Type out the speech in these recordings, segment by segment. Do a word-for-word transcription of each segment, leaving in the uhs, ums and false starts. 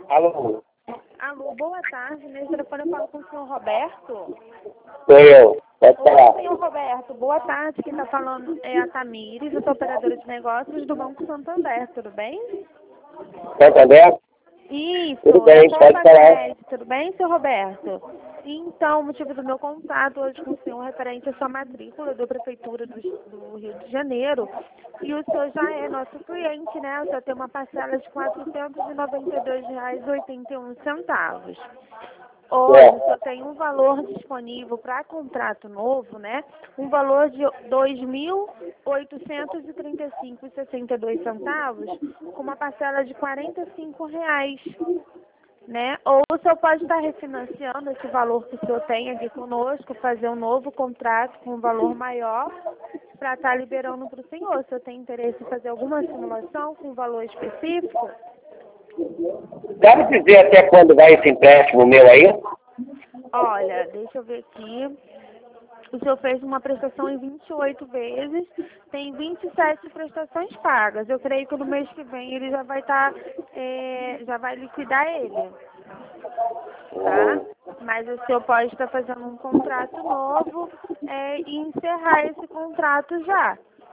Alô? Alô, boa tarde. Nesse telefone eu falo com o senhor Roberto. Sou eu. Pode Oi, falar. senhor Roberto. Boa tarde. Quem está falando é a Tamires, eu sou operadora de negócios do Banco Santander, tudo bem? Santander? Isso, Tudo bem, é pode falar. tudo bem, senhor Roberto? Então, o motivo do meu contato hoje com o senhor é referente à sua matrícula da Prefeitura do, do Rio de Janeiro. E o senhor já é nosso cliente, né? O senhor tem uma parcela de quatrocentos e noventa e dois reais e oitenta e um centavos. Hoje, É. o senhor tem um valor disponível para contrato novo, né? Um valor de dois mil oitocentos e trinta e cinco reais e sessenta e dois centavos, com uma parcela de quarenta e cinco reais, né? Ou o senhor pode estar refinanciando esse valor que o senhor tem aqui conosco, fazer um novo contrato com um valor maior para estar liberando para o senhor. O senhor tem interesse em fazer alguma simulação com um valor específico? Dá pra dizer até quando vai esse empréstimo meu aí? Olha, deixa eu ver aqui. O senhor fez uma prestação em vinte e oito vezes, tem vinte e sete prestações pagas. Eu creio que no mês que vem ele já vai estar, é, já vai liquidar ele, tá? Mas o senhor pode estar fazendo um contrato novo é, e encerrar esse contrato já.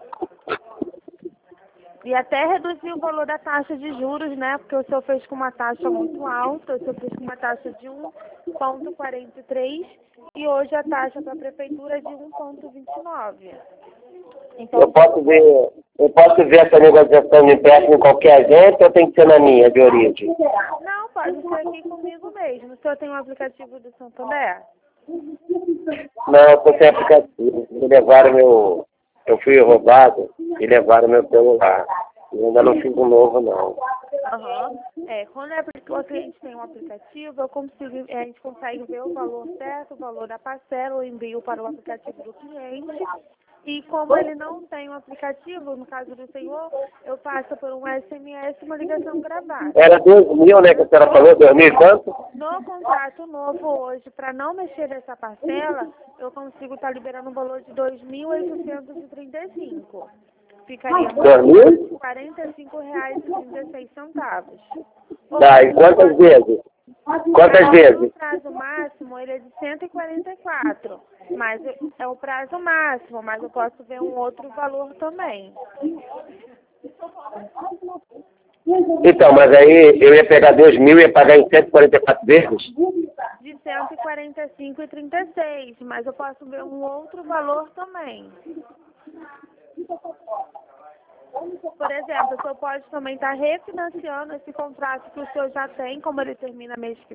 E até reduzir o valor da taxa de juros, né? Porque o senhor fez com uma taxa muito alta, o senhor fez com uma taxa de um vírgula quarenta e três e hoje a taxa para a prefeitura é de um vírgula vinte e nove. Então, Eu posso ver, eu posso ver essa negociação de empréstimo em qualquer agente ou tem que ser na minha, de origem? não, pode ser aqui comigo mesmo. O senhor tem um aplicativo do Santander? Não, eu tô sem aplicativo. Me levaram meu... Eu fui roubado e levaram meu celular. Eu ainda não fiz um novo, não. Aham. É, quando é porque o cliente tem um aplicativo, eu consigo, a gente consegue ver o valor certo, o valor da parcela, eu envio para o aplicativo do cliente. E como ele não tem um aplicativo, no caso do senhor, eu passo por um S M S uma ligação gravada. Era dois mil, né, que a senhora falou? Dois mil e quanto? No contrato novo hoje, para não mexer nessa parcela, eu consigo estar liberando um valor de dois mil oitocentos e trinta e cinco. Ficaria Dois mil? quarenta e cinco reais e trinta e seis centavos. Tá, e quantas vezes? Quantas vezes? O prazo máximo ele é de cento e quarenta e quatro, mas é o prazo máximo, mas eu posso ver um outro valor também. Então, mas aí eu ia pegar dois mil e ia pagar em cento e quarenta e quatro vezes? De cento e quarenta e cinco e trinta e seis, mas eu posso ver um outro valor também. Por exemplo, o senhor pode também estar refinanciando esse contrato que o senhor já tem, como ele termina mês que